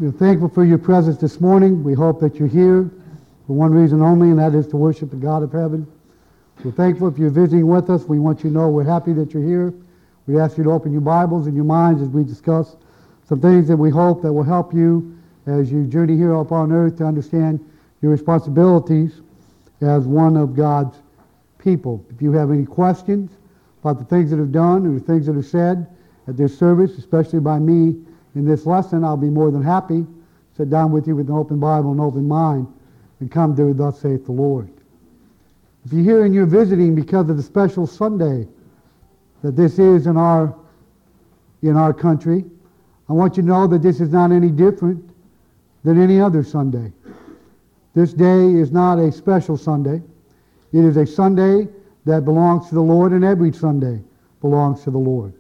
We're thankful for your presence this morning. We hope that you're here for one reason only, and that is to worship the God of heaven. We're thankful if you're visiting with us. We want you to know we're happy that you're here. We ask you to open your Bibles and your minds as we discuss some things that we hope that will help you as you journey here upon earth to understand your responsibilities as one of God's people. If you have any questions about the things that are done or the things that are said at this service, especially by me in this lesson, I'll be more than happy to sit down with you with an open Bible and open mind and come to thus saith the Lord. If you're here and you're visiting because of the special Sunday that this is in our country, I want you to know that this is not any different than any other Sunday. This day is not a special Sunday. It is a Sunday that belongs to the Lord, and every Sunday belongs to the Lord.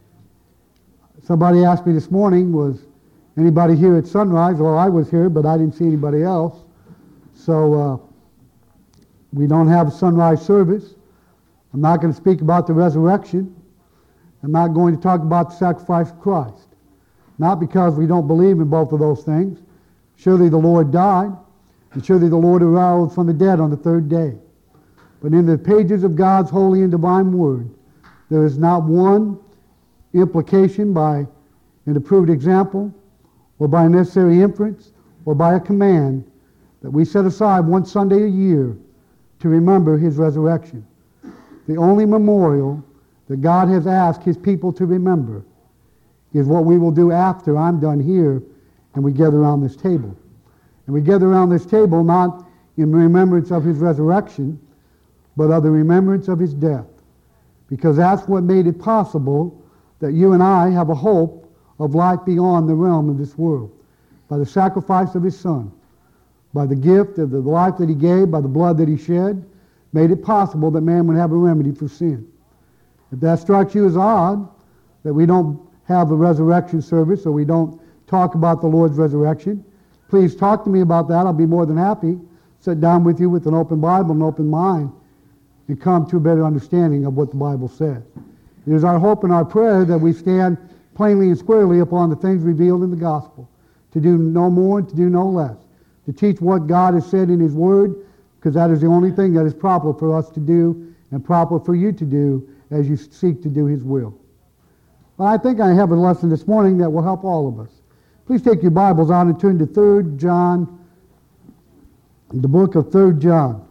Somebody asked me this morning, was anybody here at sunrise? Well, I was here, but I didn't see anybody else. So we don't have a sunrise service. I'm not going to speak about the resurrection. I'm not going to talk about the sacrifice of Christ. Not because we don't believe in both of those things. Surely the Lord died, and surely the Lord arose from the dead on the third day. But in the pages of God's holy and divine word, there is not one implication by an approved example, or by a necessary inference, or by a command that we set aside one Sunday a year to remember his resurrection. The only memorial that God has asked his people to remember is what we will do after I'm done here and we gather around this table. And we gather around this table not in remembrance of his resurrection, but of the remembrance of his death. Because that's what made it possible that you and I have a hope of life beyond the realm of this world. By the sacrifice of his Son, by the gift of the life that he gave, by the blood that he shed, made it possible that man would have a remedy for sin. If that strikes you as odd, that we don't have a resurrection service or we don't talk about the Lord's resurrection, please talk to me about that. I'll be more than happy to sit down with you with an open Bible and open mind and come to a better understanding of what the Bible says. It is our hope and our prayer that we stand plainly and squarely upon the things revealed in the gospel, to do no more and to do no less, to teach what God has said in his word, because that is the only thing that is proper for us to do and proper for you to do as you seek to do his will. Well, I think I have a lesson this morning that will help all of us. Please take your Bibles out and turn to 3 John, the book of 3 John.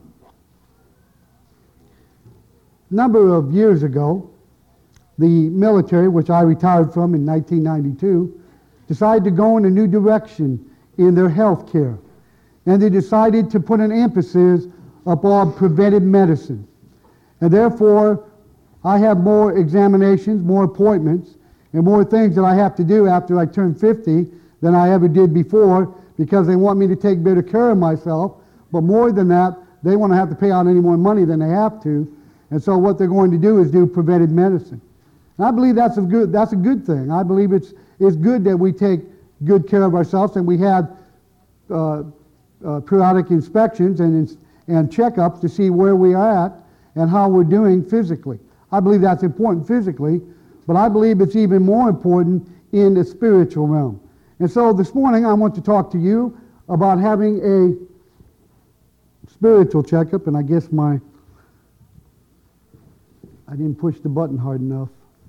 A number of years ago, the military, which I retired from in 1992, decided to go in a new direction in their health care. And they decided to put an emphasis upon preventive medicine. And therefore, I have more examinations, more appointments, and more things that I have to do after I turn 50 than I ever did before, because they want me to take better care of myself. But more than that, they want to have to pay out any more money than they have to. And so what they're going to do is do preventive medicine. And I believe that's a good thing. I believe it's good that we take good care of ourselves, and we have periodic inspections and checkups to see where we are at and how we're doing physically. I believe that's important physically, but I believe it's even more important in the spiritual realm. And so this morning I want to talk to you about having a spiritual checkup, and I guess I didn't push the button hard enough.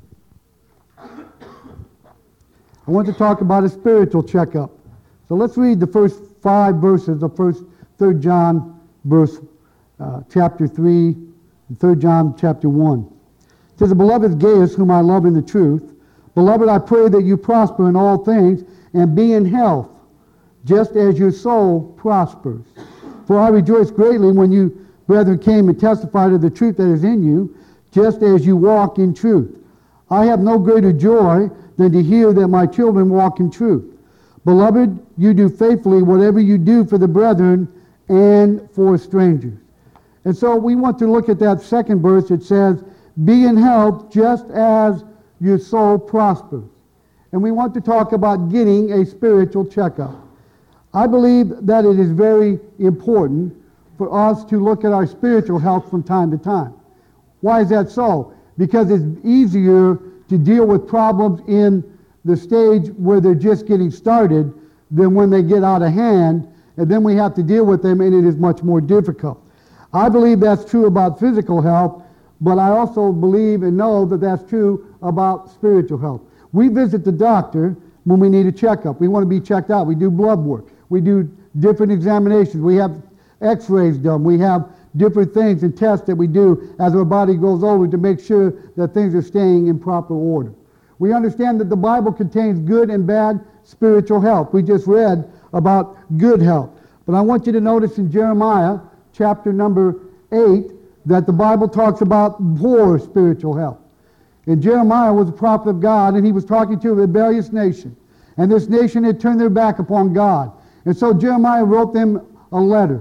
I want to talk about a spiritual checkup. So let's read the first 5 verses of 3 John chapter 3, and 3 John chapter 1. It says, "The beloved Gaius, whom I love in the truth, beloved, I pray that you prosper in all things and be in health, just as your soul prospers. For I rejoice greatly when you, brethren, came and testified of the truth that is in you, just as you walk in truth. I have no greater joy than to hear that my children walk in truth. Beloved, you do faithfully whatever you do for the brethren and for strangers." And so we want to look at that second verse. It says, "Be in health just as your soul prospers." And we want to talk about getting a spiritual checkup. I believe that it is very important for us to look at our spiritual health from time to time. Why is that so? Because it's easier to deal with problems in the stage where they're just getting started than when they get out of hand, and then we have to deal with them, and it is much more difficult. I believe that's true about physical health, but I also believe and know that that's true about spiritual health. We visit the doctor when we need a checkup. We want to be checked out. We do blood work. We do different examinations. We have x-rays done. We have different things and tests that we do as our body grows older to make sure that things are staying in proper order. We understand that the Bible contains good and bad spiritual health. We just read about good health. But I want you to notice in Jeremiah chapter number 8 that the Bible talks about poor spiritual health. And Jeremiah was a prophet of God, and he was talking to a rebellious nation. And this nation had turned their back upon God. And so Jeremiah wrote them a letter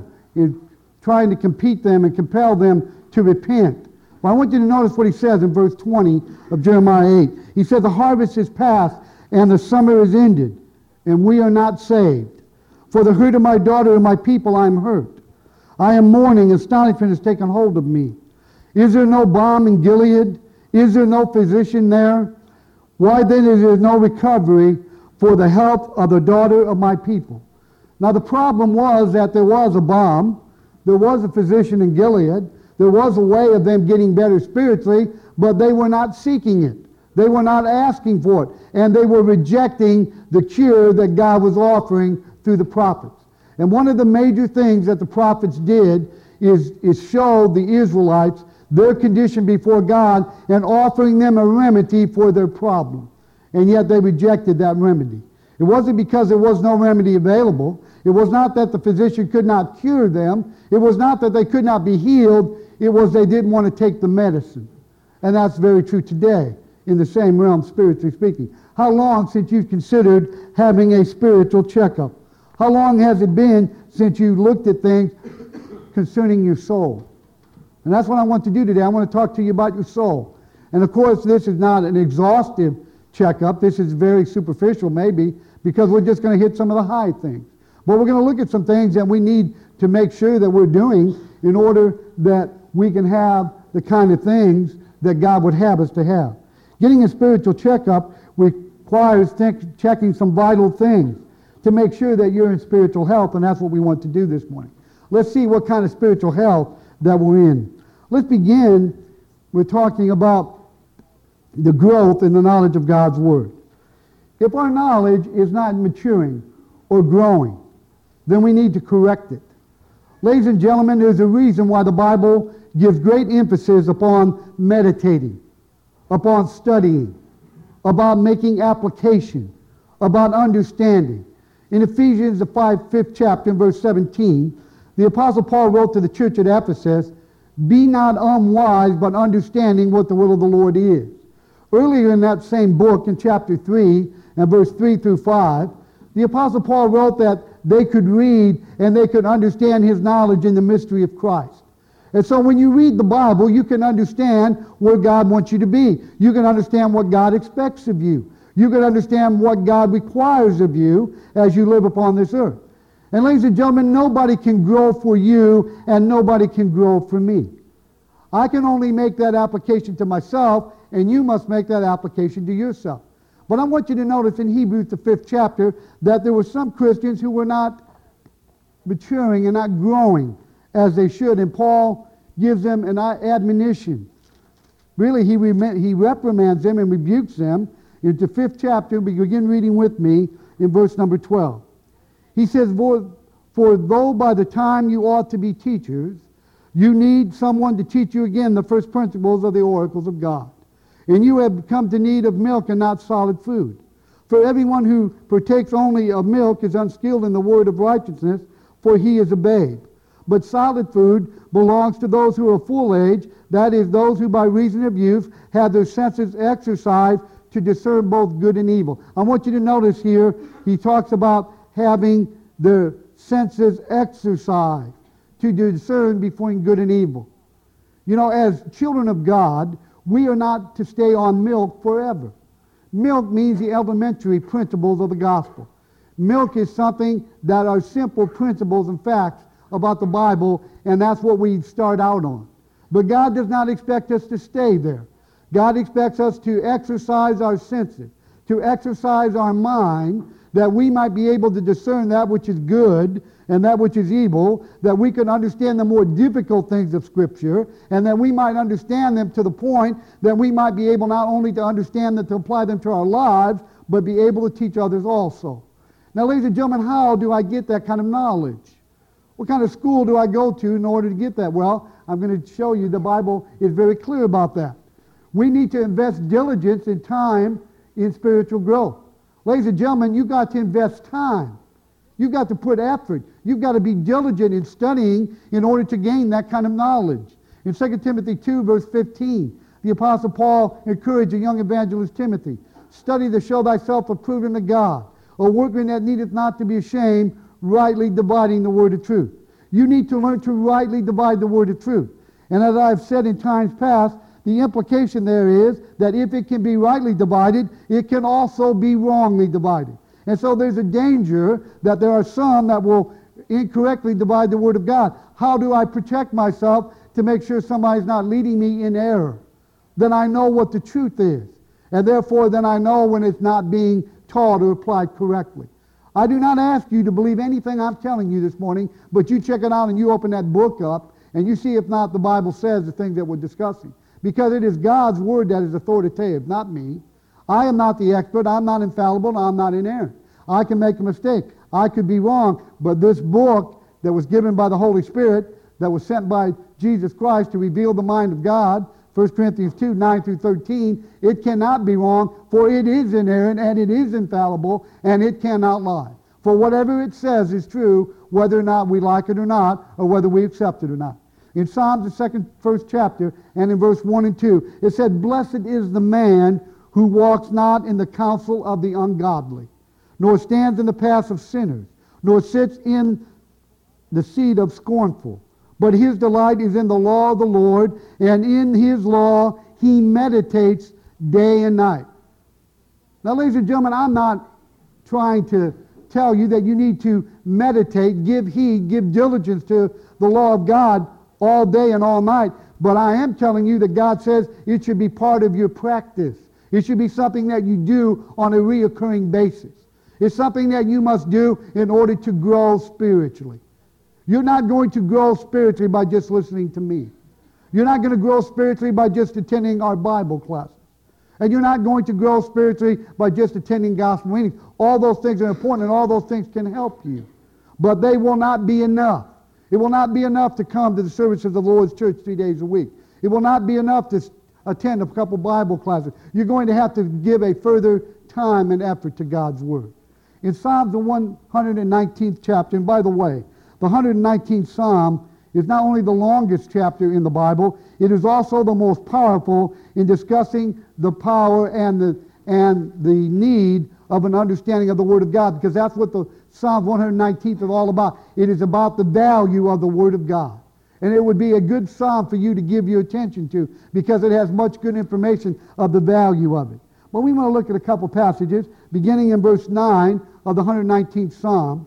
trying to compel them to repent. Well, I want you to notice what he says in verse 20 of Jeremiah 8. He said, the harvest is past, and the summer is ended, and we are not saved. For the hurt of my daughter and my people I am hurt. I am mourning, astonishment has taken hold of me. Is there no balm in Gilead? Is there no physician there? Why then is there no recovery for the health of the daughter of my people? Now the problem was that there was a balm, there was a physician in Gilead, there was a way of them getting better spiritually, but they were not seeking it. They were not asking for it, and they were rejecting the cure that God was offering through the prophets. And one of the major things that the prophets did is show the Israelites their condition before God and offering them a remedy for their problem. And yet they rejected that remedy. It wasn't because there was no remedy available. It was not that the physician could not cure them. It was not that they could not be healed. It was they didn't want to take the medicine. And that's very true today in the same realm, spiritually speaking. How long since you've considered having a spiritual checkup? How long has it been since you looked at things concerning your soul? And that's what I want to do today. I want to talk to you about your soul. And of course, this is not an exhaustive checkup. This is very superficial maybe, because we're just going to hit some of the high things. But we're going to look at some things that we need to make sure that we're doing in order that we can have the kind of things that God would have us to have. Getting a spiritual checkup requires checking some vital things to make sure that you're in spiritual health, and that's what we want to do this morning. Let's see what kind of spiritual health that we're in. Let's begin with talking about the growth in the knowledge of God's Word. If our knowledge is not maturing or growing, then we need to correct it. Ladies and gentlemen, there's a reason why the Bible gives great emphasis upon meditating, upon studying, about making application, about understanding. In Ephesians, the 5th chapter, in verse 17, the Apostle Paul wrote to the church at Ephesus, be not unwise, but understanding what the will of the Lord is. Earlier in that same book, in chapter 3, and verse 3 through 5, the Apostle Paul wrote that they could read and they could understand his knowledge in the mystery of Christ. And so when you read the Bible, you can understand where God wants you to be. You can understand what God expects of you. You can understand what God requires of you as you live upon this earth. And ladies and gentlemen, nobody can grow for you and nobody can grow for me. I can only make that application to myself, and you must make that application to yourself. But I want you to notice in Hebrews, the 5th chapter, that there were some Christians who were not maturing and not growing as they should. And Paul gives them an admonition. Really, he reprimands them and rebukes them. In the 5th chapter, we begin reading with me in verse number 12. He says, for though by the time you ought to be teachers, you need someone to teach you again the first principles of the oracles of God. And you have come to need of milk and not solid food. For everyone who partakes only of milk is unskilled in the word of righteousness, for he is a babe. But solid food belongs to those who are full age, that is, those who by reason of use have their senses exercised to discern both good and evil. I want you to notice here, he talks about having their senses exercised to discern between good and evil. You know, as children of God, we are not to stay on milk forever. Milk means the elementary principles of the gospel. Milk is something that are simple principles and facts about the Bible, and that's what we start out on. But God does not expect us to stay there. God expects us to exercise our senses, to exercise our mind, that we might be able to discern that which is good and that which is evil, that we can understand the more difficult things of Scripture, and that we might understand them to the point that we might be able not only to understand them, to apply them to our lives, but be able to teach others also. Now, ladies and gentlemen, how do I get that kind of knowledge? What kind of school do I go to in order to get that? Well, I'm going to show you the Bible is very clear about that. We need to invest diligence and time in spiritual growth. Ladies and gentlemen, you've got to invest time. You've got to put effort. You've got to be diligent in studying in order to gain that kind of knowledge. In 2 Timothy 2, verse 15, the Apostle Paul encouraged the young evangelist Timothy, "Study to show thyself approved unto God, a workman that needeth not to be ashamed, rightly dividing the word of truth." You need to learn to rightly divide the word of truth. And as I've said in times past, the implication there is that if it can be rightly divided, it can also be wrongly divided. And so there's a danger that there are some that will incorrectly divide the Word of God. How do I protect myself to make sure somebody's not leading me in error? Then I know what the truth is. And therefore, then I know when it's not being taught or applied correctly. I do not ask you to believe anything I'm telling you this morning, but you check it out and you open that book up and you see if not the Bible says the things that we're discussing. Because it is God's Word that is authoritative, not me. I am not the expert. I'm not infallible. I'm not inerrant. I can make a mistake. I could be wrong. But this book that was given by the Holy Spirit, that was sent by Jesus Christ to reveal the mind of God, 1 Corinthians 2, 9 through 13, it cannot be wrong, for it is inerrant and it is infallible and it cannot lie. For whatever it says is true, whether or not we like it or not, or whether we accept it or not. In Psalms, the first chapter, and in verse 1 and 2, it said, "Blessed is the man who walks not in the counsel of the ungodly, nor stands in the paths of sinners, nor sits in the seat of scornful. But his delight is in the law of the Lord, and in his law he meditates day and night." Now, ladies and gentlemen, I'm not trying to tell you that you need to meditate, give heed, give diligence to the law of God all day and all night. But I am telling you that God says it should be part of your practice. It should be something that you do on a reoccurring basis. It's something that you must do in order to grow spiritually. You're not going to grow spiritually by just listening to me. You're not going to grow spiritually by just attending our Bible classes. And you're not going to grow spiritually by just attending gospel meetings. All those things are important and all those things can help you. But they will not be enough. It will not be enough to come to the service of the Lord's church 3 days a week. It will not be enough to attend a couple Bible classes. You're going to have to give a further time and effort to God's Word. In Psalms, the 119th chapter, and by the way, the 119th Psalm is not only the longest chapter in the Bible, it is also the most powerful in discussing the power and the need of an understanding of the Word of God, because that's what the Psalm 119th is all about. It is about the value of the Word of God. And it would be a good psalm for you to give your attention to, because it has much good information of the value of it. But we want to look at a couple passages, beginning in verse 9 of the 119th Psalm.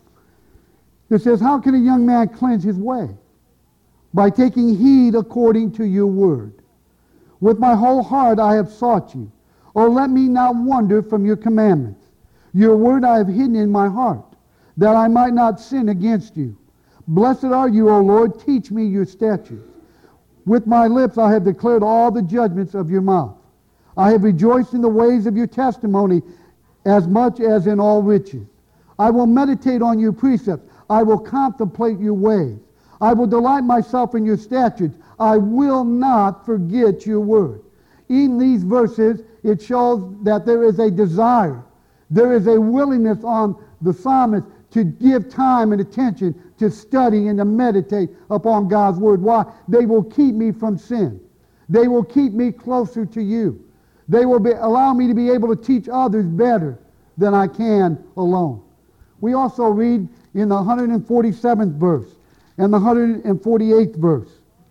It says, "How can a young man cleanse his way? By taking heed according to your word. With my whole heart I have sought you. Oh, let me not wander from your commandments. Your word I have hidden in my heart, that I might not sin against you. Blessed are you, O Lord, teach me your statutes. With my lips I have declared all the judgments of your mouth. I have rejoiced in the ways of your testimony as much as in all riches. I will meditate on your precepts. I will contemplate your ways. I will delight myself in your statutes. I will not forget your word." In these verses, it shows that there is a desire. There is a willingness on the psalmist to give time and attention to study and to meditate upon God's word. Why? They will keep me from sin. They will keep me closer to you. They will allow me to be able to teach others better than I can alone. We also read in the 147th verse and the 148th verse,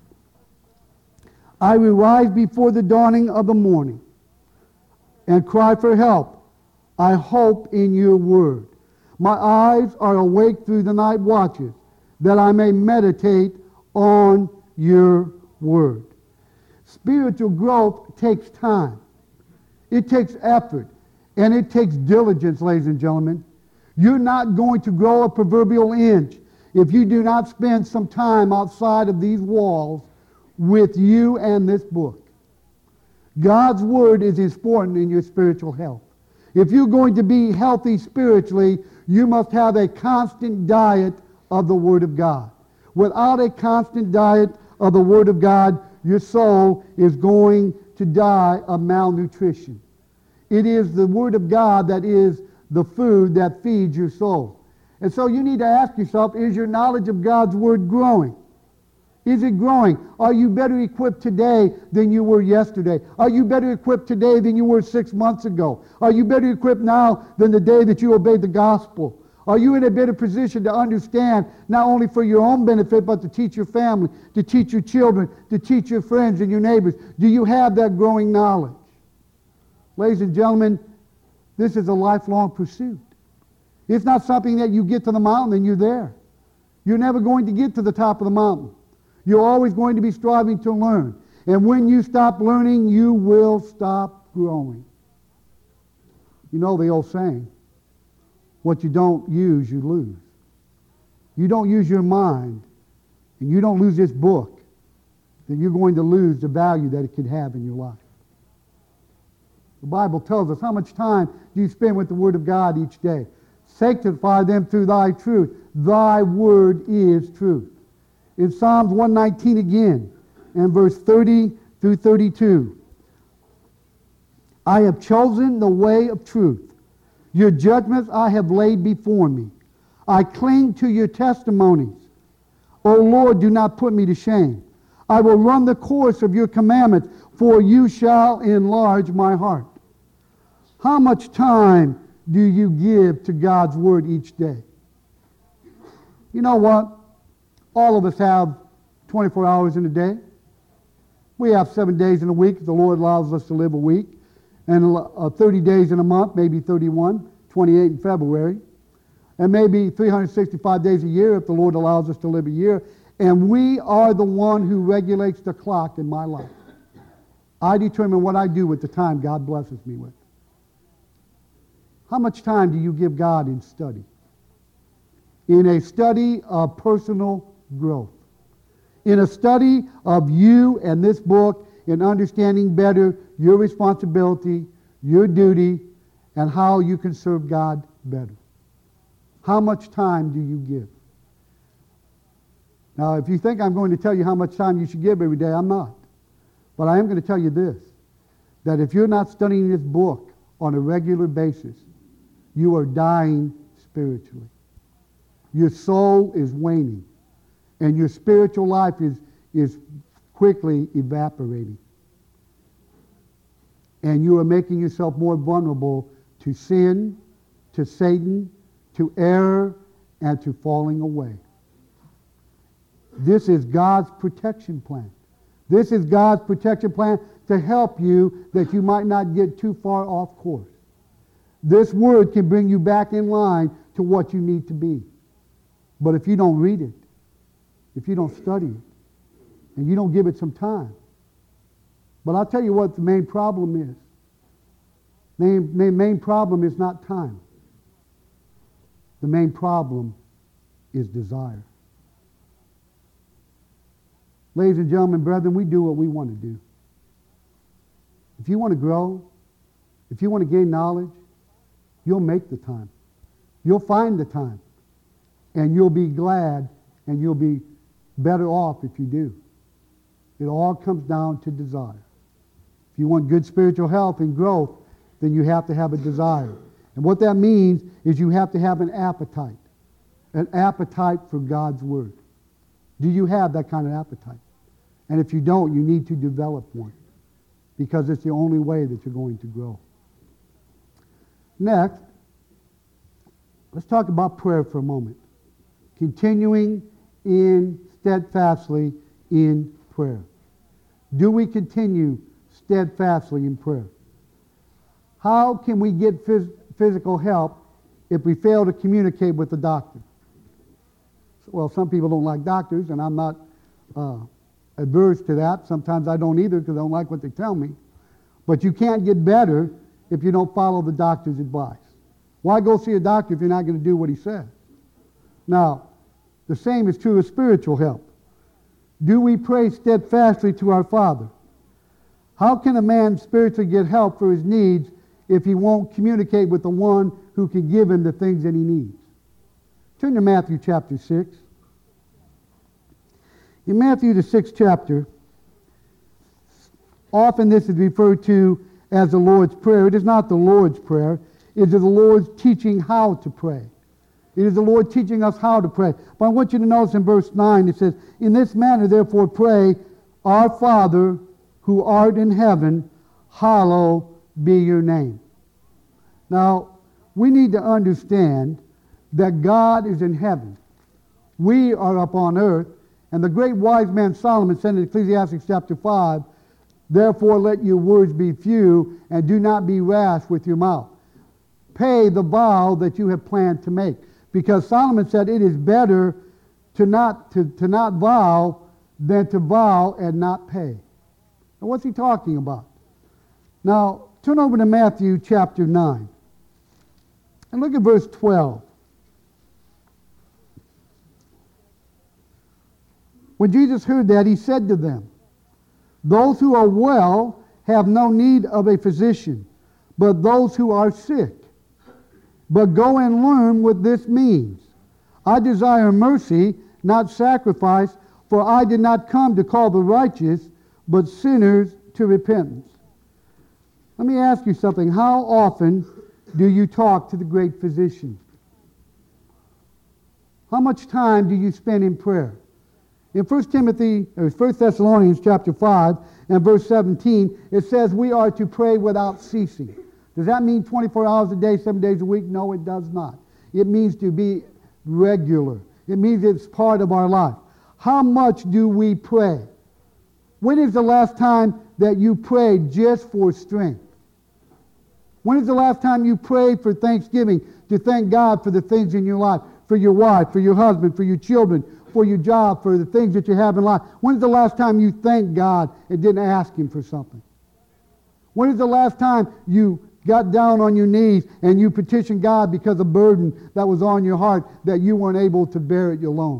"I will rise before the dawning of the morning and cry for help. I hope in your word. My eyes are awake through the night watches, that I may meditate on your word." Spiritual growth takes time. It takes effort. And it takes diligence, ladies and gentlemen. You're not going to grow a proverbial inch if you do not spend some time outside of these walls with you and this book. God's Word is important in your spiritual health. If you're going to be healthy spiritually, you must have a constant diet of the Word of God. Without a constant diet of the Word of God, your soul is going to die of malnutrition. It is the Word of God that is the food that feeds your soul. And so you need to ask yourself, is your knowledge of God's Word growing? Is it growing? Are you better equipped today than you were yesterday? Are you better equipped today than you were 6 months ago? Are you better equipped now than the day that you obeyed the gospel? Are you in a better position to understand, not only for your own benefit, but to teach your family, to teach your children, to teach your friends and your neighbors? Do you have that growing knowledge? Ladies and gentlemen, this is a lifelong pursuit. It's not something that you get to the mountain and you're there. You're never going to get to the top of the mountain. You're always going to be striving to learn. And when you stop learning, you will stop growing. You know the old saying, what you don't use, you lose. You don't use your mind, and you don't lose this book, then you're going to lose the value that it could have in your life. The Bible tells us, how much time do you spend with the Word of God each day? Sanctify them through thy truth. Thy word is truth. In Psalms 119 again, and verse 30 through 32. I have chosen the way of truth. Your judgments I have laid before me. I cling to your testimonies. O Lord, do not put me to shame. I will run the course of your commandments, for you shall enlarge my heart. How much time do you give to God's Word each day? You know what? All of us have 24 hours in a day. We have 7 days in a week if the Lord allows us to live a week. And 30 days in a month, maybe 31, 28 in February. And maybe 365 days a year if the Lord allows us to live a year. And we are the one who regulates the clock in my life. I determine what I do with the time God blesses me with. How much time do you give God in study? In a study of personal growth. In a study of you and this book, in understanding better your responsibility, your duty, and how you can serve God better. How much time do you give? Now, if you think I'm going to tell you how much time you should give every day, I'm not. But I am going to tell you this, that if you're not studying this book on a regular basis, you are dying spiritually. Your soul is waning, and your spiritual life is quickly evaporating. And you are making yourself more vulnerable to sin, to Satan, to error, and to falling away. This is God's protection plan. This is God's protection plan to help you that you might not get too far off course. This word can bring you back in line to what you need to be. But if you don't read it, if you don't study it, and you don't give it some time. But I'll tell you what the main problem is. The main problem is not time. The main problem is desire. Ladies and gentlemen, brethren, we do what we want to do. If you want to grow, if you want to gain knowledge, you'll make the time. You'll find the time. And you'll be glad and you'll be better off if you do. It all comes down to desire. If you want good spiritual health and growth, then you have to have a desire. And what that means is you have to have an appetite for God's Word. Do you have that kind of appetite? And if you don't, you need to develop one, because it's the only way that you're going to grow. Next, let's talk about prayer for a moment. Continuing in steadfastly in prayer. Do we continue steadfastly in prayer? How can we get physical help if we fail to communicate with the doctor? Well, some people don't like doctors, and I'm not averse to that. Sometimes I don't either because I don't like what they tell me. But you can't get better if you don't follow the doctor's advice? Why go see a doctor if you're not going to do what he says? Now, the same is true of spiritual help. Do we pray steadfastly to our Father? How can a man spiritually get help for his needs if he won't communicate with the one who can give him the things that he needs? Turn to Matthew chapter 6. In Matthew the 6th chapter, often this is referred to as the Lord's Prayer. It is not the Lord's Prayer. It is the Lord's teaching how to pray. It is the Lord teaching us how to pray. But I want you to notice in verse 9, it says, "In this manner therefore pray, Our Father who art in heaven, hallowed be your name." Now, we need to understand that God is in heaven. We are up on earth. And the great wise man Solomon said in Ecclesiastes chapter 5, "Therefore let your words be few, and do not be rash with your mouth. Pay the vow that you have planned to make." Because Solomon said it is better to not vow than to vow and not pay. Now what's he talking about? Now turn over to Matthew chapter 9 and look at verse 12. When Jesus heard that, he said to them, "Those who are well have no need of a physician, but those who are sick. But go and learn what this means. I desire mercy, not sacrifice, for I did not come to call the righteous, but sinners to repentance." Let me ask you something. How often do you talk to the great physician? How much time do you spend in prayer? In 1 Thessalonians chapter 5 and verse 17, it says we are to pray without ceasing. Does that mean 24 hours a day, 7 days a week? No, it does not. It means to be regular. It means it's part of our life. How much do we pray? When is the last time that you prayed just for strength? When is the last time you prayed for thanksgiving, to thank God for the things in your life, for your wife, for your husband, for your children, for your job, for the things that you have in life? When is the last time you thanked God and didn't ask Him for something? When is the last time you got down on your knees and you petitioned God because a burden that was on your heart that you weren't able to bear it alone?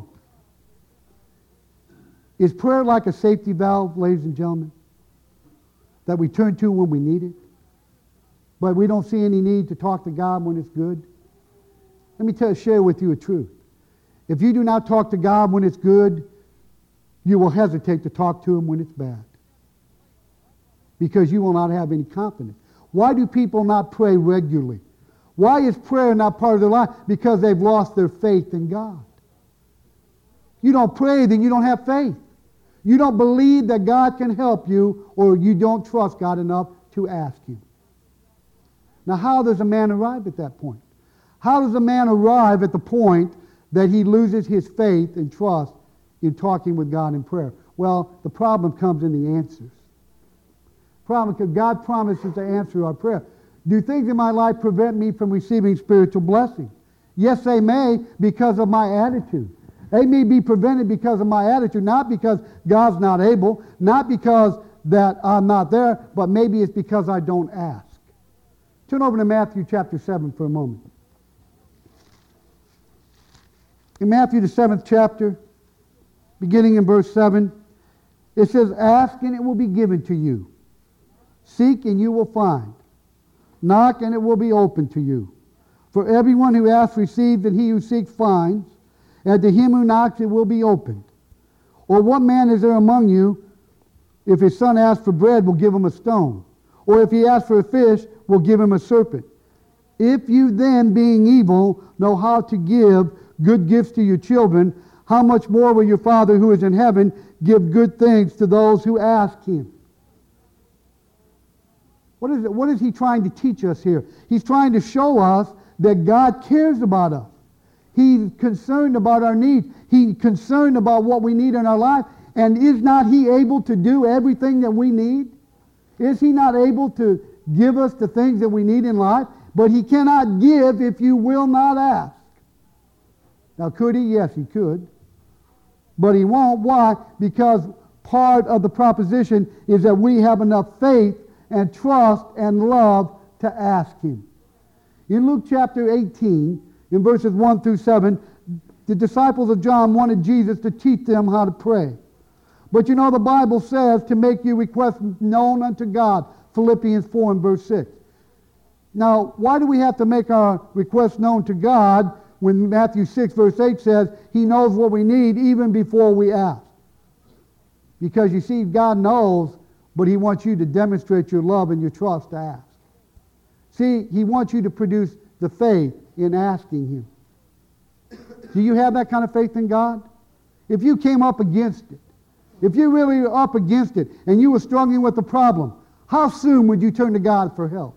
Is prayer like a safety valve, ladies and gentlemen, that we turn to when we need it, but we don't see any need to talk to God when it's good? Let me share with you a truth. If you do not talk to God when it's good, you will hesitate to talk to Him when it's bad, because you will not have any confidence. Why do people not pray regularly? Why is prayer not part of their life? Because they've lost their faith in God. You don't pray, then you don't have faith. You don't believe that God can help you, or you don't trust God enough to ask Him. Now, how does a man arrive at that point? How does a man arrive at the point that he loses his faith and trust in talking with God in prayer? Well, the problem comes in the answers. Problem, because God promises to answer our prayer. Do things in my life prevent me from receiving spiritual blessing? Yes, they may, because of my attitude. They may be prevented because of my attitude, not because God's not able, not because that I'm not there, but maybe it's because I don't ask. Turn over to Matthew chapter 7 for a moment. In Matthew the 7th chapter, beginning in verse 7, it says, "Ask and it will be given to you. Seek and you will find. Knock and it will be opened to you. For everyone who asks receives, and he who seeks finds, and to him who knocks it will be opened. Or what man is there among you, if his son asks for bread, will give him a stone? Or if he asks for a fish, will give him a serpent? If you then, being evil, know how to give good gifts to your children, how much more will your Father who is in heaven give good things to those who ask Him?" What is he trying to teach us here? He's trying to show us that God cares about us. He's concerned about our needs. He's concerned about what we need in our life. And is not He able to do everything that we need? Is He not able to give us the things that we need in life? But He cannot give if you will not ask. Now, could He? Yes, He could. But He won't. Why? Because part of the proposition is that we have enough faith and trust and love to ask Him. In Luke chapter 18, in verses 1 through 7, the disciples of John wanted Jesus to teach them how to pray. But you know, the Bible says to make your requests known unto God, Philippians 4 and verse 6. Now, why do we have to make our requests known to God when Matthew 6 verse 8 says He knows what we need even before we ask? Because you see, God knows, but He wants you to demonstrate your love and your trust to ask. See, He wants you to produce the faith in asking Him. Do you have that kind of faith in God? If you came up against it, if you really were up against it and you were struggling with the problem, how soon would you turn to God for help?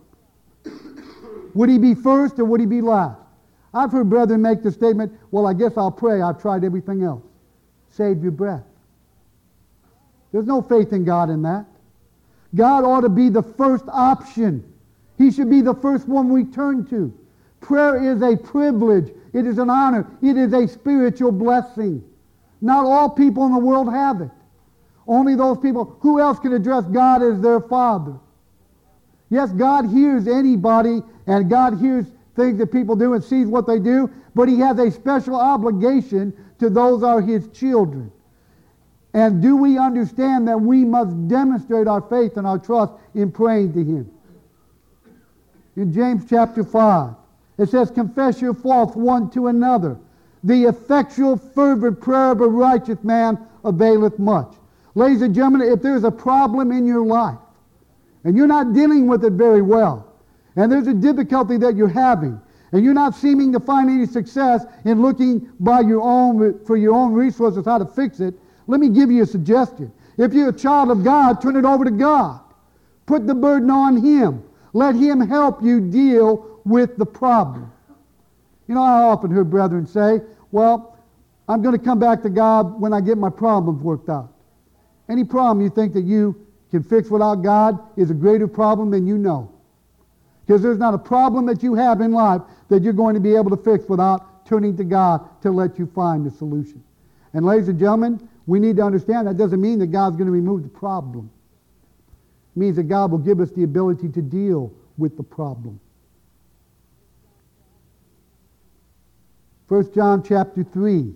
Would He be first or would He be last? I've heard brethren make the statement, well, I guess I'll pray. I've tried everything else. Save your breath. There's no faith in God in that. God ought to be the first option. He should be the first one we turn to. Prayer is a privilege. It is an honor. It is a spiritual blessing. Not all people in the world have it. Only those people. Who else can address God as their Father? Yes, God hears anybody, and God hears things that people do and sees what they do, but He has a special obligation to those who are His children. And do we understand that we must demonstrate our faith and our trust in praying to Him? In James chapter 5, it says, confess your faults one to another. The effectual, fervent prayer of a righteous man availeth much. Ladies and gentlemen, if there's a problem in your life, and you're not dealing with it very well, and there's a difficulty that you're having, and you're not seeming to find any success in looking for your own resources how to fix it, let me give you a suggestion. If you're a child of God, turn it over to God. Put the burden on Him. Let Him help you deal with the problem. You know, I often heard brethren say, well, I'm going to come back to God when I get my problems worked out. Any problem you think that you can fix without God is a greater problem than you know. Because there's not a problem that you have in life that you're going to be able to fix without turning to God to let you find the solution. And ladies and gentlemen, we need to understand that doesn't mean that God's going to remove the problem. It means that God will give us the ability to deal with the problem. 1 John chapter 3,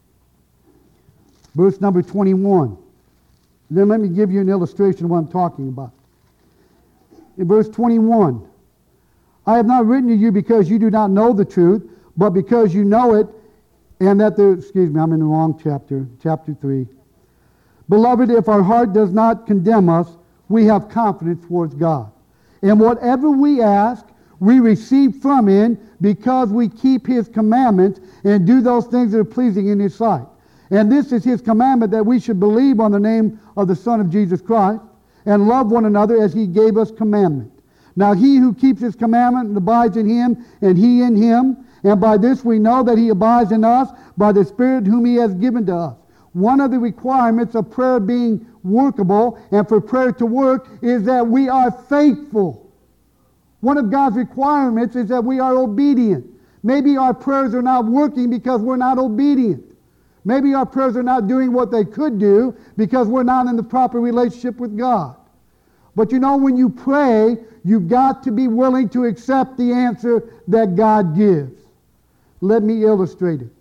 verse number 21. Then let me give you an illustration of what I'm talking about. In verse 21, I have not written to you because you do not know the truth, but because you know it, and that I'm in the wrong chapter, chapter 3. Beloved, if our heart does not condemn us, we have confidence towards God. And whatever we ask, we receive from Him because we keep His commandments and do those things that are pleasing in His sight. And this is His commandment, that we should believe on the name of the Son of Jesus Christ and love one another as He gave us commandment. Now He who keeps His commandment abides in Him, and He in Him. And by this we know that He abides in us, by the Spirit whom He has given to us. One of the requirements of prayer being workable and for prayer to work is that we are faithful. One of God's requirements is that we are obedient. Maybe our prayers are not working because we're not obedient. Maybe our prayers are not doing what they could do because we're not in the proper relationship with God. But you know, when you pray, you've got to be willing to accept the answer that God gives. Let me illustrate it.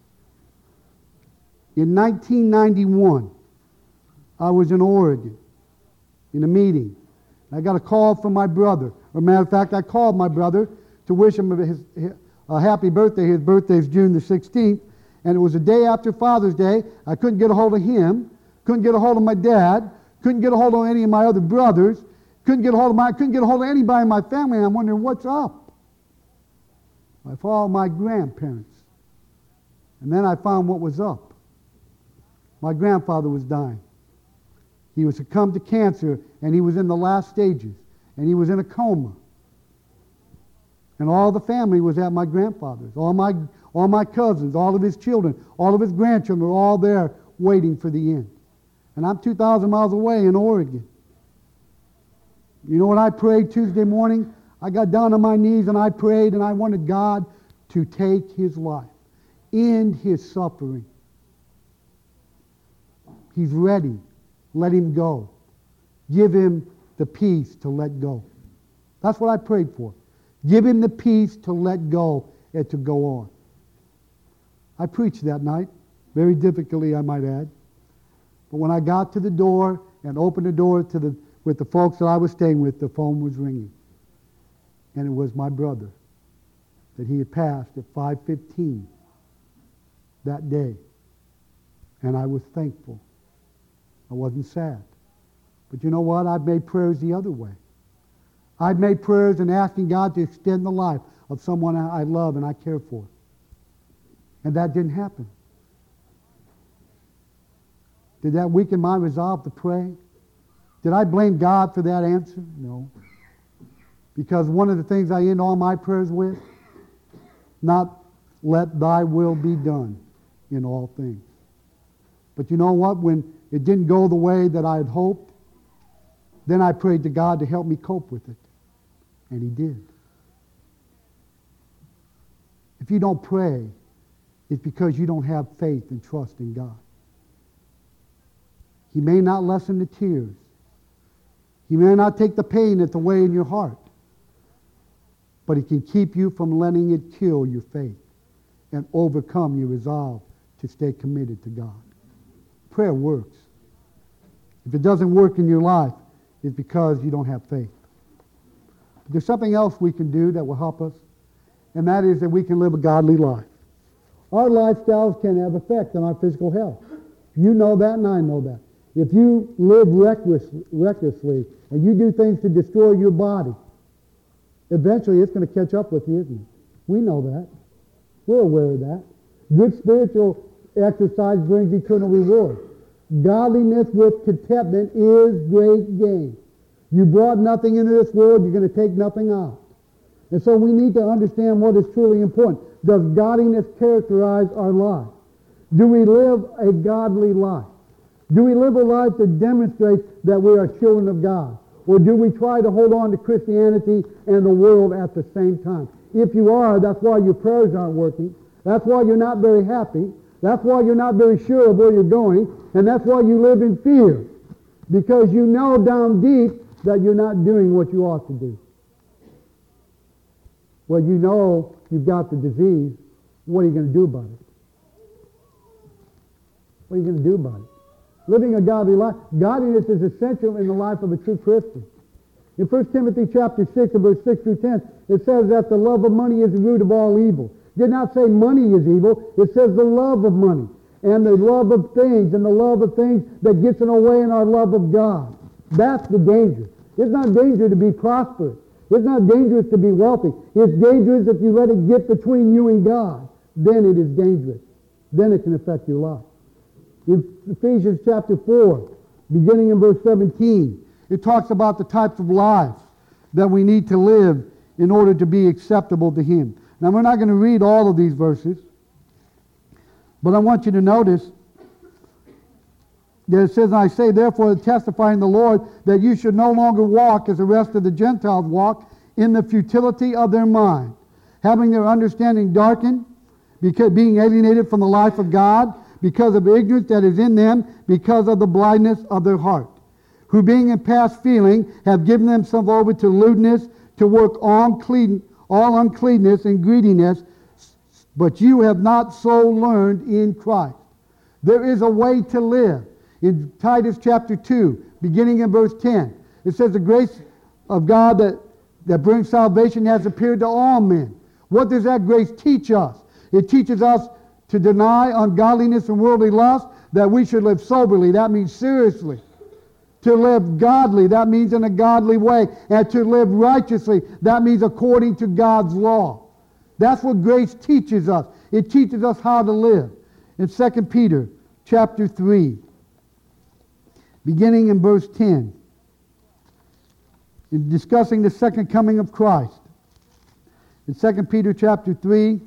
In 1991, I was in Oregon in a meeting. I got a call from my brother. As a matter of fact, I called my brother to wish him a happy birthday. His birthday is June the 16th. And it was the day after Father's Day. I couldn't get a hold of him. Couldn't get a hold of my dad. Couldn't get a hold of any of my other brothers. Couldn't get a hold of anybody in my family. And I'm wondering, what's up? I followed my grandparents. And then I found what was up. My grandfather was dying. He was succumbed to cancer, and he was in the last stages. And he was in a coma. And all the family was at my grandfather's. All my cousins, all of his children, all of his grandchildren were all there waiting for the end. And I'm 2,000 miles away in Oregon. You know what I prayed Tuesday morning? I got down on my knees and I prayed, and I wanted God to take his life, end his suffering. He's ready. Let him go. Give him the peace to let go. That's what I prayed for. Give him the peace to let go and to go on. I preached that night, very difficultly, I might add. But when I got to the door and opened the door with the folks that I was staying with, the phone was ringing. And it was my brother that he had passed at 5:15 that day. And I was thankful. I wasn't sad. But you know what? I've made prayers the other way. I've made prayers and asking God to extend the life of someone I love and I care for. And that didn't happen. Did that weaken my resolve to pray? Did I blame God for that answer? No. Because one of the things I end all my prayers with, not let thy will be done in all things. But you know what? When it didn't go the way that I had hoped, then I prayed to God to help me cope with it. And he did. If you don't pray, it's because you don't have faith and trust in God. He may not lessen the tears. He may not take the pain that's away in your heart. But he can keep you from letting it kill your faith and overcome your resolve to stay committed to God. Prayer works. If it doesn't work in your life, it's because you don't have faith. But there's something else we can do that will help us, and that is that we can live a godly life. Our lifestyles can have effect on our physical health. You know that, and I know that. If you live recklessly and you do things to destroy your body, eventually it's going to catch up with you, isn't it? We know that. We're aware of that. Good spiritual exercise brings eternal reward. Godliness with contentment is great gain. You brought nothing into this world, you're going to take nothing out. And so we need to understand what is truly important. Does godliness characterize our life? Do we live a godly life? Do we live a life that demonstrates that we are children of God? Or do we try to hold on to Christianity and the world at the same time? If you are, that's why your prayers aren't working. That's why you're not very happy. That's why you're not very sure of where you're going. And that's why you live in fear. Because you know down deep that you're not doing what you ought to do. Well, you know you've got the disease. What are you going to do about it? What are you going to do about it? Living a godly life. Godliness is essential in the life of a true Christian. In 1 Timothy chapter 6 and verse 6 through 10, it says that the love of money is the root of all evil. It did not say money is evil. It says the love of money and the love of things and the love of things that gets in the way in our love of God. That's the danger. It's not danger to be prosperous. It's not dangerous to be wealthy. It's dangerous if you let it get between you and God. Then it is dangerous. Then it can affect your life. In Ephesians chapter 4, beginning in verse 17, it talks about the types of lives that we need to live in order to be acceptable to Him. Now, we're not going to read all of these verses, but I want you to notice that it says, I say, therefore, testifying the Lord, that you should no longer walk as the rest of the Gentiles walk, in the futility of their mind, having their understanding darkened, because being alienated from the life of God, because of ignorance that is in them, because of the blindness of their heart, who being in past feeling have given themselves over to lewdness, to work all uncleanness and greediness, but you have not so learned in Christ. There is a way to live. In Titus chapter 2, beginning in verse 10, it says the grace of God that brings salvation has appeared to all men. What does that grace teach us? It teaches us to deny ungodliness and worldly lust, that we should live soberly. That means seriously. To live godly, that means in a godly way. And to live righteously, that means according to God's law. That's what grace teaches us. It teaches us how to live. In 2 Peter chapter 3, beginning in verse 10, in discussing the second coming of Christ. In 2 Peter chapter 3,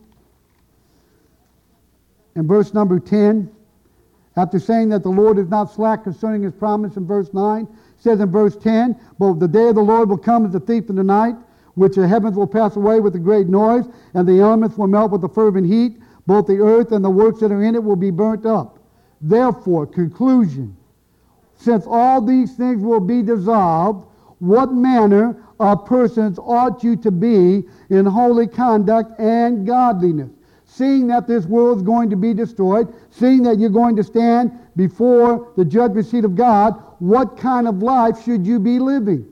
in verse number 10, after saying that the Lord is not slack concerning His promise in verse 9, says in verse 10, but the day of the Lord will come as a thief in the night, which the heavens will pass away with a great noise, and the elements will melt with a fervent heat. Both the earth and the works that are in it will be burnt up. Therefore, conclusion, since all these things will be dissolved, what manner of persons ought you to be in holy conduct and godliness. Seeing that this world is going to be destroyed, seeing that you're going to stand before the judgment seat of God, what kind of life should you be living?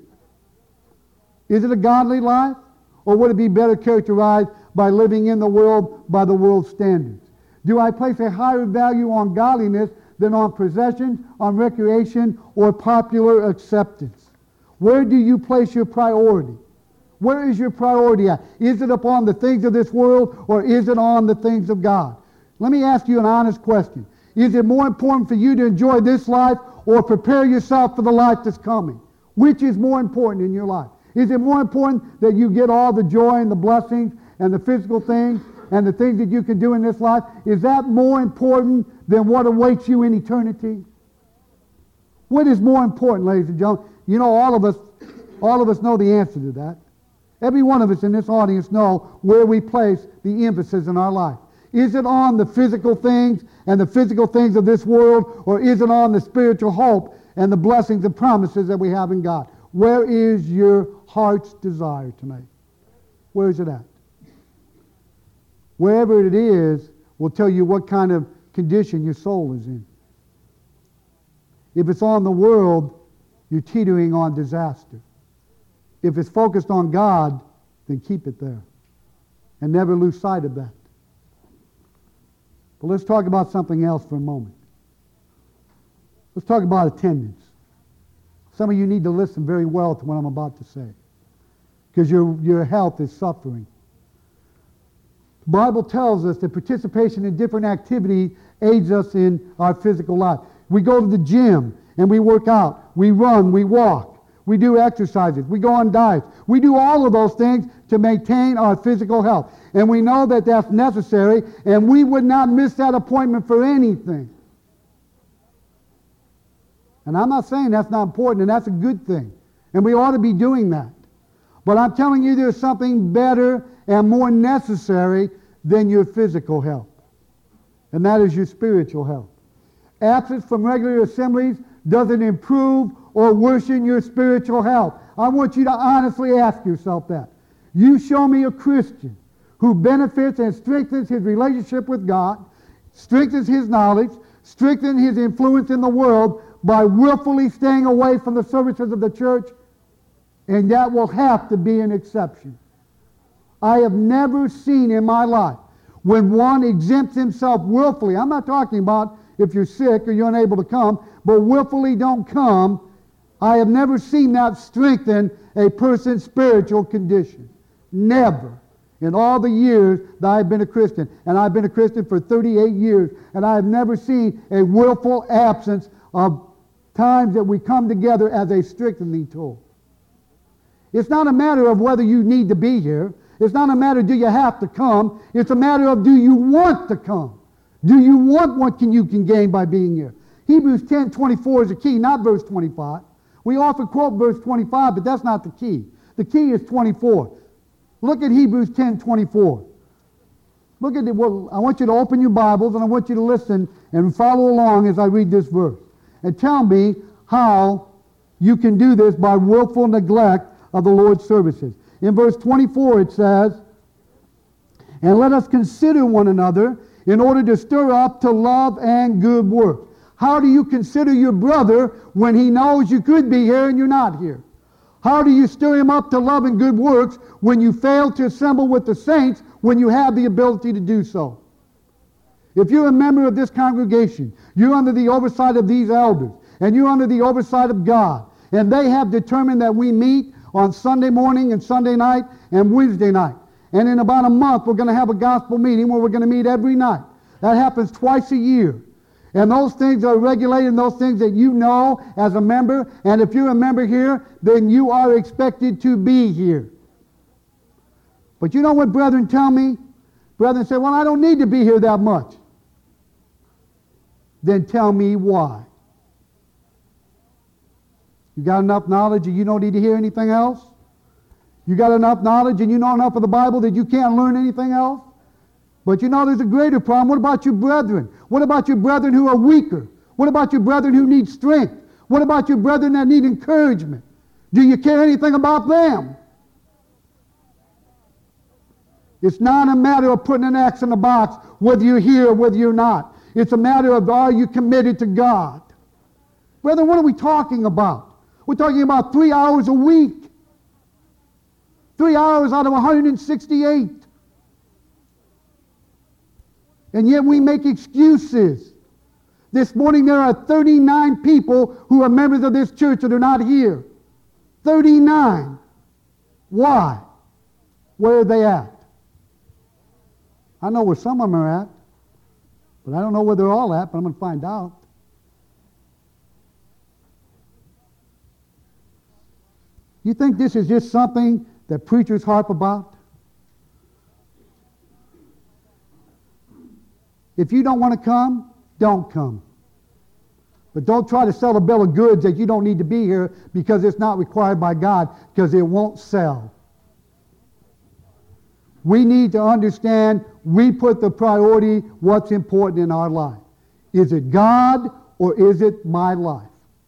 Is it a godly life? Or would it be better characterized by living in the world by the world's standards? Do I place a higher value on godliness than on possessions, on recreation, or popular acceptance? Where do you place your priority? Where is your priority at? Is it upon the things of this world, or is it on the things of God? Let me ask you an honest question. Is it more important for you to enjoy this life or prepare yourself for the life that's coming? Which is more important in your life? Is it more important that you get all the joy and the blessings and the physical things and the things that you can do in this life? Is that more important than what awaits you in eternity? What is more important, ladies and gentlemen? You know, all of us know the answer to that. Every one of us in this audience know where we place the emphasis in our life. Is it on the physical things and the physical things of this world, or is it on the spiritual hope and the blessings and promises that we have in God? Where is your heart's desire tonight? Where is it at? Wherever it is will tell you what kind of condition your soul is in. If it's on the world, you're teetering on disaster. If it's focused on God, then keep it there. And never lose sight of that. But let's talk about something else for a moment. Let's talk about attendance. Some of you need to listen very well to what I'm about to say, because your health is suffering. The Bible tells us that participation in different activities aids us in our physical life. We go to the gym and we work out. We run, we walk. We do exercises. We go on diets. We do all of those things to maintain our physical health. And we know that that's necessary, and we would not miss that appointment for anything. And I'm not saying that's not important, and that's a good thing. And we ought to be doing that. But I'm telling you there's something better and more necessary than your physical health. And that is your spiritual health. Absence from regular assemblies doesn't improve or worsen your spiritual health. I want you to honestly ask yourself that. You show me a Christian who benefits and strengthens his relationship with God, strengthens his knowledge, strengthens his influence in the world by willfully staying away from the services of the church, and that will have to be an exception. I have never seen in my life when one exempts himself willfully. I'm not talking about if you're sick or you're unable to come, but willfully don't come. I have never seen that strengthen a person's spiritual condition. Never. In all the years that I've been a Christian, and I've been a Christian for 38 years, and I have never seen a willful absence of times that we come together as a strengthening tool. It's not a matter of whether you need to be here. It's not a matter of do you have to come. It's a matter of do you want to come. Do you want what you can gain by being here? Hebrews 10:24 is the key, not verse 25. We often quote verse 25, but that's not the key. The key is 24. Look at Hebrews 10:24. Look at it. Well, I want you to open your Bibles, and I want you to listen and follow along as I read this verse. And tell me how you can do this by willful neglect of the Lord's services. In verse 24 it says, "And let us consider one another in order to stir up to love and good works." How do you consider your brother when he knows you could be here and you're not here? How do you stir him up to love and good works when you fail to assemble with the saints when you have the ability to do so? If you're a member of this congregation, you're under the oversight of these elders, and you're under the oversight of God, and they have determined that we meet on Sunday morning and Sunday night and Wednesday night. And in about a month, we're going to have a gospel meeting where we're going to meet every night. That happens twice a year. And those things are regulated, and those things that you know as a member. And if you're a member here, then you are expected to be here. But you know what brethren tell me? Brethren say, well, I don't need to be here that much. Then tell me why. You got enough knowledge and you don't need to hear anything else? You got enough knowledge and you know enough of the Bible that you can't learn anything else? But you know there's a greater problem. What about your brethren? What about your brethren who are weaker? What about your brethren who need strength? What about your brethren that need encouragement? Do you care anything about them? It's not a matter of putting an X in the box, whether you're here or whether you're not. It's a matter of, are you committed to God? Brethren, what are we talking about? We're talking about 3 hours a week. 3 hours out of 168. And yet we make excuses. This morning there are 39 people who are members of this church that are not here. 39. Why? Where are they at? I know where some of them are at, but I don't know where they're all at, but I'm going to find out. You think this is just something that preachers harp about? If you don't want to come, don't come. But don't try to sell a bill of goods that you don't need to be here because it's not required by God, because it won't sell. We need to understand we put the priority what's important in our life. Is it God or is it my life?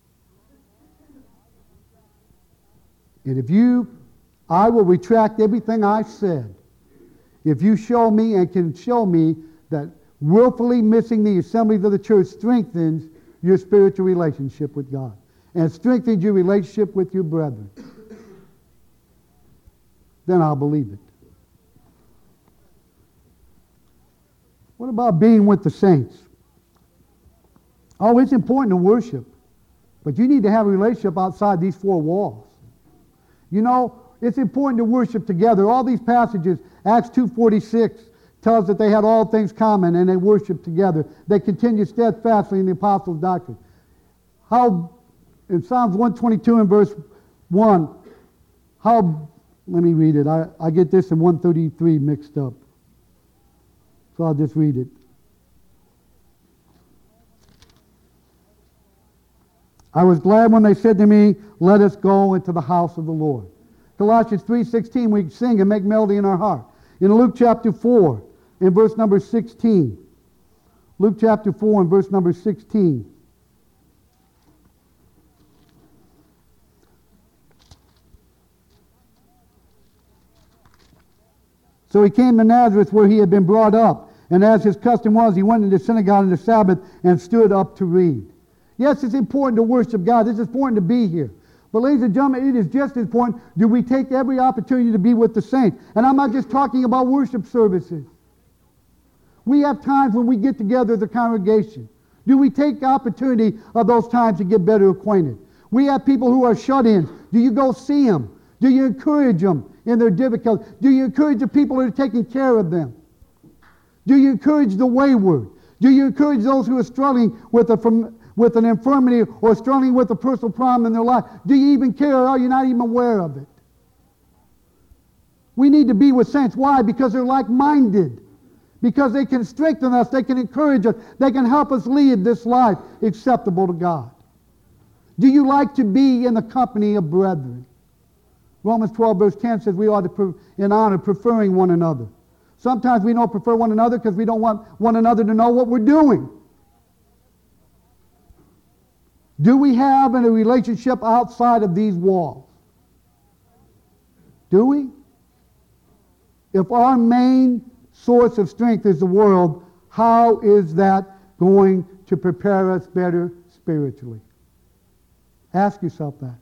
And I will retract everything I said if you show me and can show me that willfully missing the assemblies of the church strengthens your spiritual relationship with God and strengthens your relationship with your brethren. Then I'll believe it. What about being with the saints? Oh, it's important to worship, but you need to have a relationship outside these four walls. You know, it's important to worship together. All these passages, Acts 2:46 tells that they had all things common and they worshiped together. They continued steadfastly in the apostles' doctrine. How, in Psalms 122 and verse 1, let me read it. I get this in 133 mixed up. So I'll just read it. I was glad when they said to me, let us go into the house of the Lord. Colossians 3:16, we sing and make melody in our heart. In Luke chapter 4, in verse number 16. Luke chapter 4 and verse number 16. So he came to Nazareth where he had been brought up. And as his custom was, he went into the synagogue on the Sabbath and stood up to read. Yes, it's important to worship God. It's important to be here. But ladies and gentlemen, it is just as important, do we take every opportunity to be with the saints? And I'm not just talking about worship services. We have times when we get together as a congregation. Do we take opportunity of those times to get better acquainted? We have people who are shut-ins. Do you go see them? Do you encourage them in their difficulties? Do you encourage the people who are taking care of them? Do you encourage the wayward? Do you encourage those who are struggling with an infirmity or struggling with a personal problem in their life? Do you even care, or are you not even aware of it? We need to be with saints. Why? Because they're like-minded. Because they can strengthen us, they can encourage us, they can help us lead this life acceptable to God. Do you like to be in the company of brethren? Romans 12 verse 10 says we ought to, in honor, preferring one another. Sometimes we don't prefer one another because we don't want one another to know what we're doing. Do we have a relationship outside of these walls? Do we? If our main source of strength is the world, how is that going to prepare us better spiritually? Ask yourself that.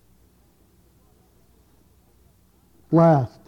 Last,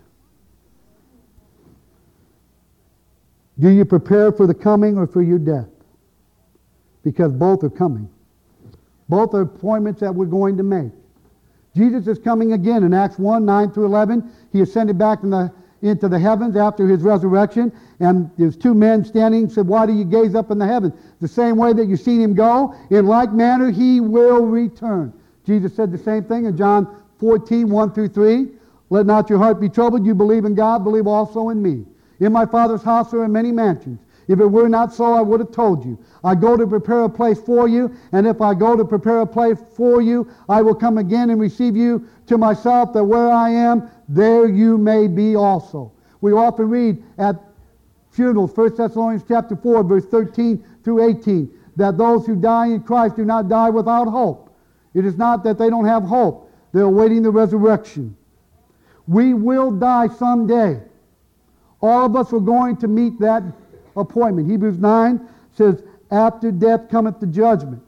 do you prepare for the coming or for your death? Because both are coming. Both are appointments that we're going to make. Jesus is coming again in Acts 1, 9 through 11. He ascended back into the heavens after his resurrection, and there's two men standing, said, why do you gaze up in the heavens? The same way that you've seen him go, in like manner he will return. Jesus said the same thing in John 14, 1 through 3. Let not your heart be troubled. You believe in God, believe also in me. In my Father's house there are many mansions. If it were not so, I would have told you. I go to prepare a place for you, and if I go to prepare a place for you, I will come again and receive you to myself, that where I am, there you may be also. We often read at funerals, 1 Thessalonians chapter 4, verse 13 through 18, that those who die in Christ do not die without hope. It is not that they don't have hope. They're awaiting the resurrection. We will die someday. All of us are going to meet that appointment. Hebrews 9 says, after death cometh the judgment.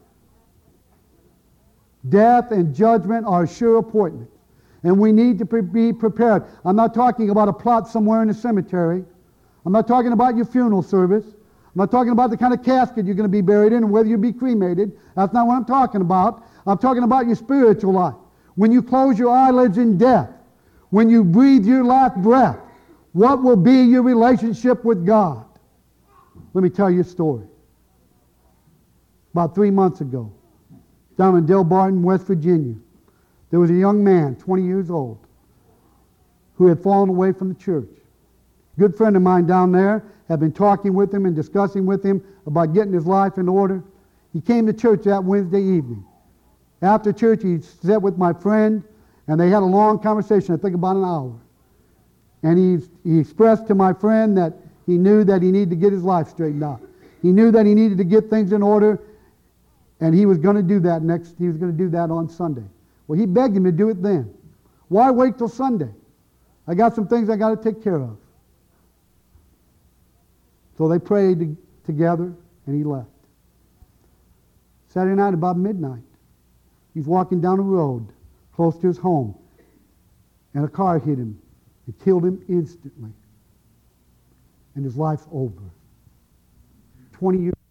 Death and judgment are a sure appointment. And we need to be prepared. I'm not talking about a plot somewhere in the cemetery. I'm not talking about your funeral service. I'm not talking about the kind of casket you're going to be buried in and whether you'll be cremated. That's not what I'm talking about. I'm talking about your spiritual life. When you close your eyelids in death, when you breathe your last breath, what will be your relationship with God? Let me tell you a story. About 3 months ago, down in Delbarton, West Virginia, there was a young man, 20 years old, who had fallen away from the church. A good friend of mine down there had been talking with him and discussing with him about getting his life in order. He came to church that Wednesday evening. After church, he sat with my friend, and they had a long conversation, I think about an hour. And he expressed to my friend that he knew that he needed to get his life straightened out. He knew that he needed to get things in order, and he was going to do that he was going to do that on Sunday. Well, he begged him to do it then. Why wait till Sunday? I got some things I got to take care of. So they prayed together, and he left. Saturday night, about midnight, he's walking down the road close to his home, and a car hit him. It killed him instantly. And his life's over. 20 years